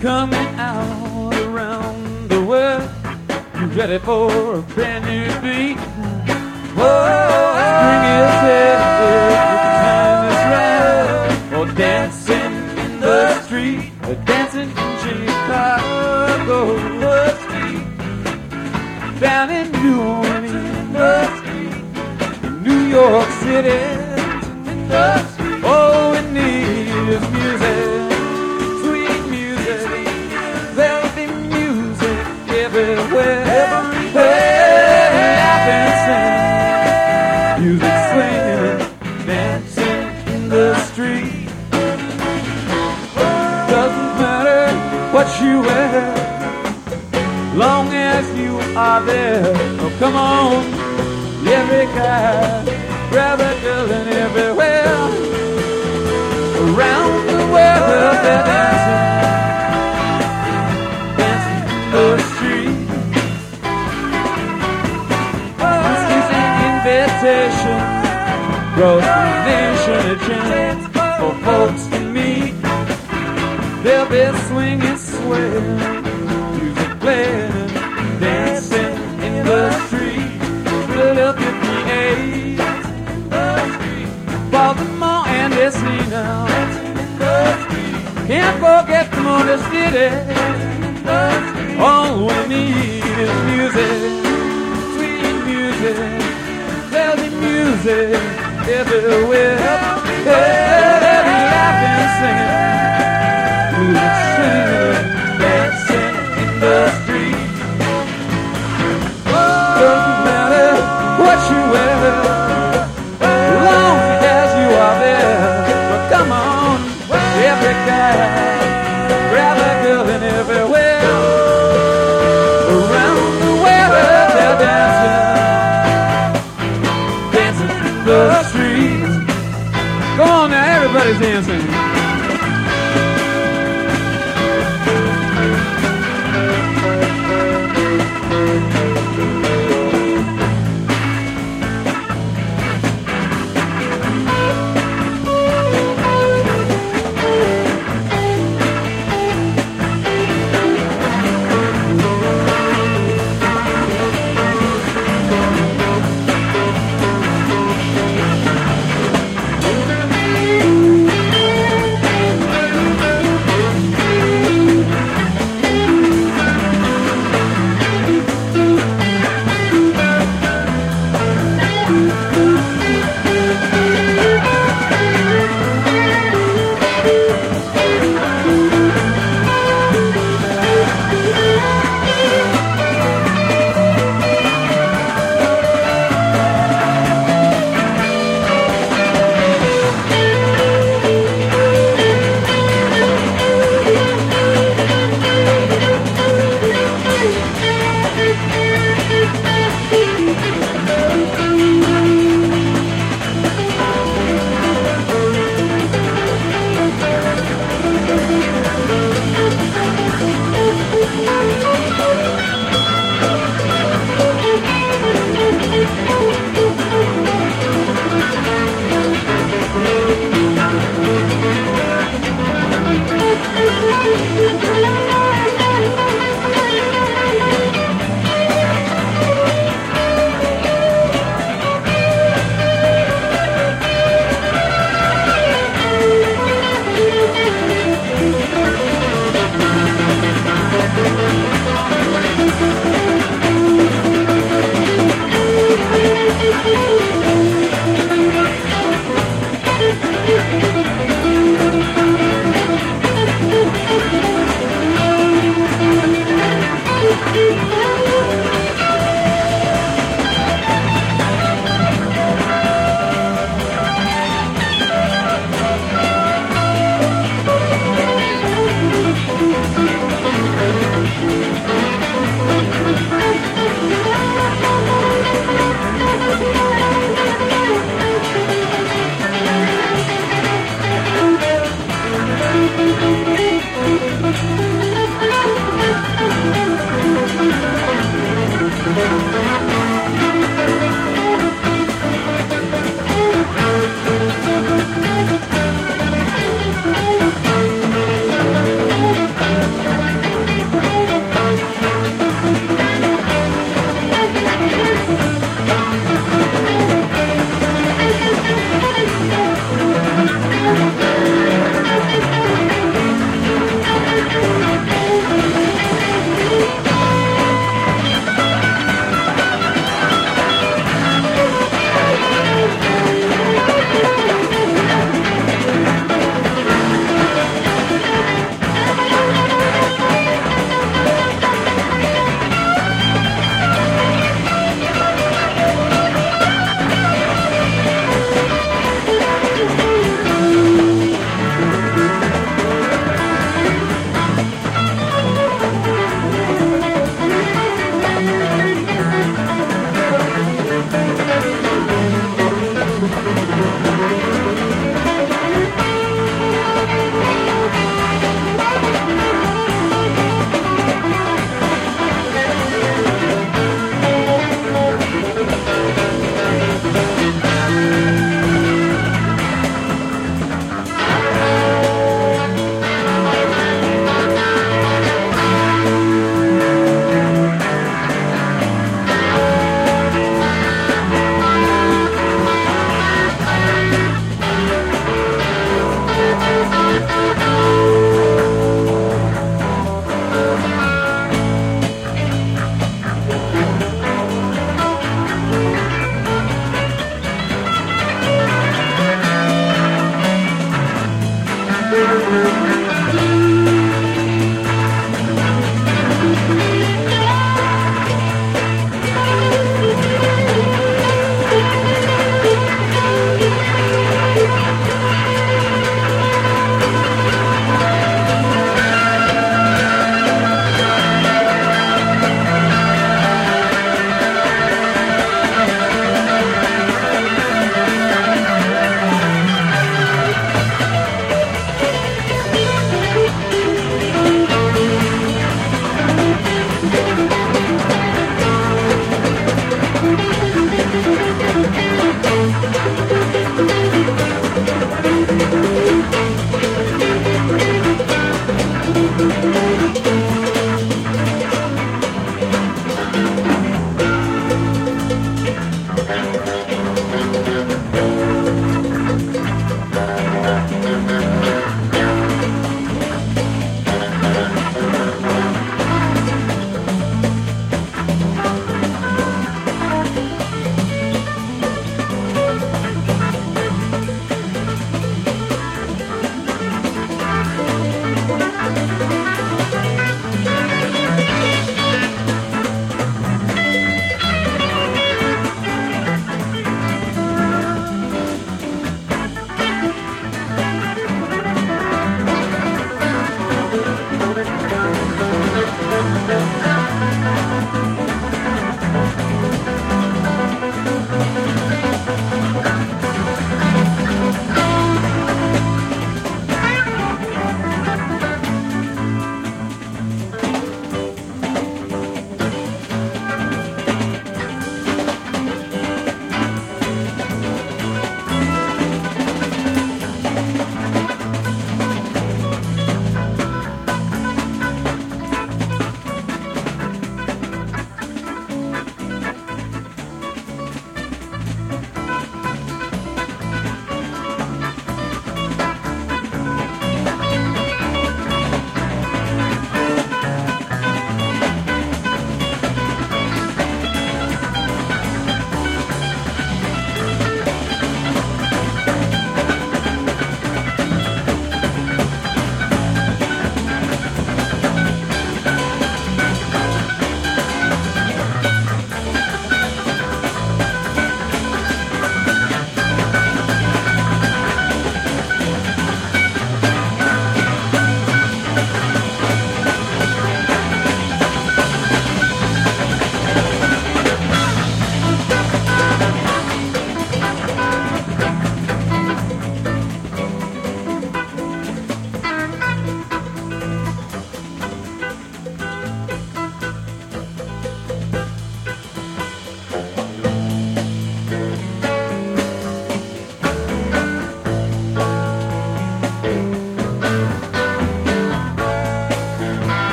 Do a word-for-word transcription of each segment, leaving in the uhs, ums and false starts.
coming out around the world. You ready for a brand new beat? Whoa, spring is here, the time is right. Oh, dancing in the street, or dancing in Chicago, the street. Down in New Orleans, the street. In New York City, the street. Oh, we need is music. Everywhere, everywhere, I've been singing, music swinging, dancing in the street. Doesn't matter what you wear, long as you are there. Oh, come on, every guy, grab a girl and everywhere, around the world they're dancing, dancing in the street. Across the nation, a chance for folks to meet. They'll be swinging, swaying, music playing, dancing in the street. Philadelphia, P A, Baltimore and Destiny now. Can't forget the Motor City. All we need is music, sweet music. There'll be music everywhere. Hey, I've been singing, music singing, dancing in the street. Doesn't matter what you wear, long as you are there. But come on, every guy, grab a girl and everywhere, around the world they're dancing. The streets. Go on now, everybody's dancing.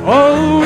Oh,